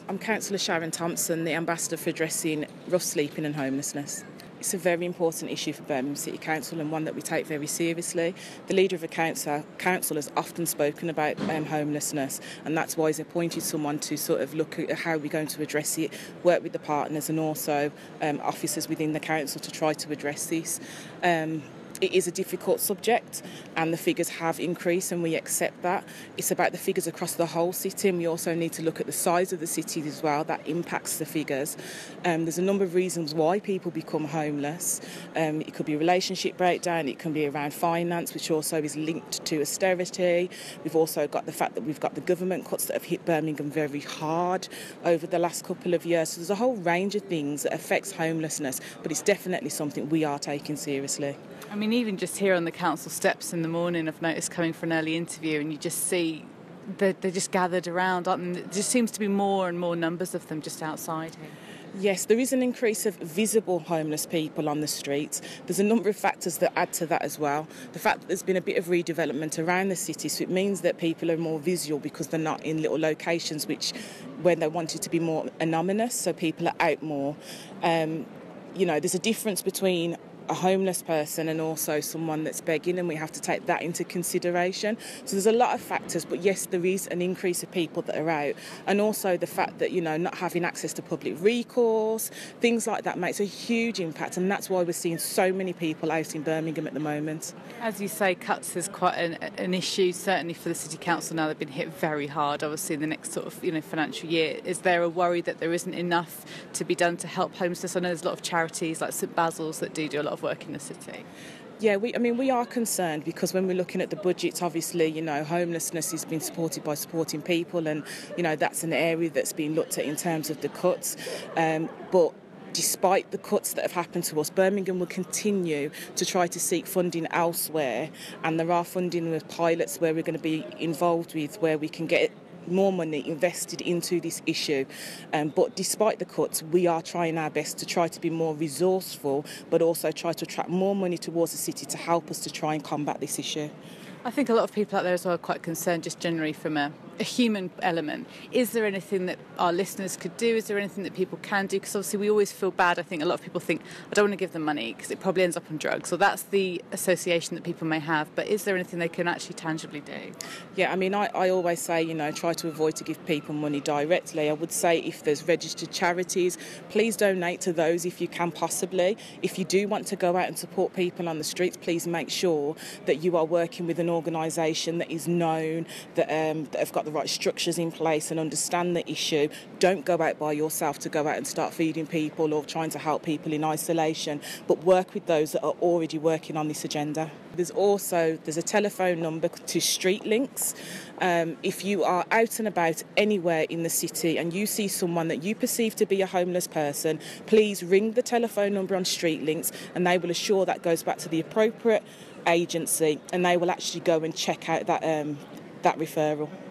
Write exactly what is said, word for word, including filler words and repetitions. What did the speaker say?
I'm Councillor Sharon Thompson, the Ambassador for addressing rough sleeping and homelessness. It's a very important issue for Birmingham City Council and one that we take very seriously. The leader of the council, council has often spoken about um, homelessness, and that's why he's appointed someone to sort of look at how we're going to address it, work with the partners and also um, officers within the council to try to address this. Um, It is a difficult subject and the figures have increased and we accept that. It's about the figures across the whole city, and we also need to look at the size of the city as well. That impacts the figures. Um, there's a number of reasons why people become homeless. Um, it could be relationship breakdown, it can be around finance, which also is linked to austerity. We've also got the fact that we've got the government cuts that have hit Birmingham very hard over the last couple of years. So there's a whole range of things that affects homelessness, but it's definitely something we are taking seriously. I mean, even just here on the council steps in the morning, I've noticed coming for an early interview, and you just see that they're just gathered around, aren't they? There just seems to be more and more numbers of them just outside here. Yes, there is an increase of visible homeless people on the streets. There's a number of factors that add to that as well. The fact that there's been a bit of redevelopment around the city, so it means that people are more visual because they're not in little locations which, when they wanted to be more anonymous, so people are out more. Um, you know, there's a difference between a homeless person and also someone that's begging, and we have to take that into consideration. So there's a lot of factors, but yes, there is an increase of people that are out, and also the fact that, you know, not having access to public recourse, things like that makes a huge impact, and that's why we're seeing so many people out in Birmingham at the moment. As you say, cuts is quite an, an issue, certainly for the City Council now. They've been hit very hard, obviously, in the next sort of, you know, financial year. Is there a worry that there isn't enough to be done to help homelessness? I know there's a lot of charities like St Basil's that do do a lot of work in the city. Yeah, we, I mean, we are concerned because when we're looking at the budgets, obviously, you know, homelessness has been supported by supporting people, and, you know, that's an area that's been looked at in terms of the cuts. Um, but despite the cuts that have happened to us, Birmingham will continue to try to seek funding elsewhere, and there are funding with pilots where we're going to be involved with, where we can get more money invested into this issue. Um, but despite the cuts, we are trying our best to try to be more resourceful, but also try to attract more money towards the city to help us to try and combat this issue. I think a lot of people out there as well are quite concerned just generally from a, a human element. Is there anything that our listeners could do? Is there anything that people can do? Because obviously we always feel bad. I think a lot of people think, I don't want to give them money because it probably ends up on drugs. So that's the association that people may have. But is there anything they can actually tangibly do? Yeah, I mean, I, I always say, you know, try to avoid to give people money directly. I would say if there's registered charities, please donate to those if you can possibly. If you do want to go out and support people on the streets, please make sure that you are working with an organisation that is known, that, um, that have got the right structures in place and understand the issue. Don't go out by yourself to go out and start feeding people or trying to help people in isolation, but work with those that are already working on this agenda. There's also there's a telephone number to Street Links. Um, if you are out and about anywhere in the city and you see someone that you perceive to be a homeless person, please ring the telephone number on Street Links, and they will assure that goes back to the appropriate agency, and they will actually go and check out that um, that referral.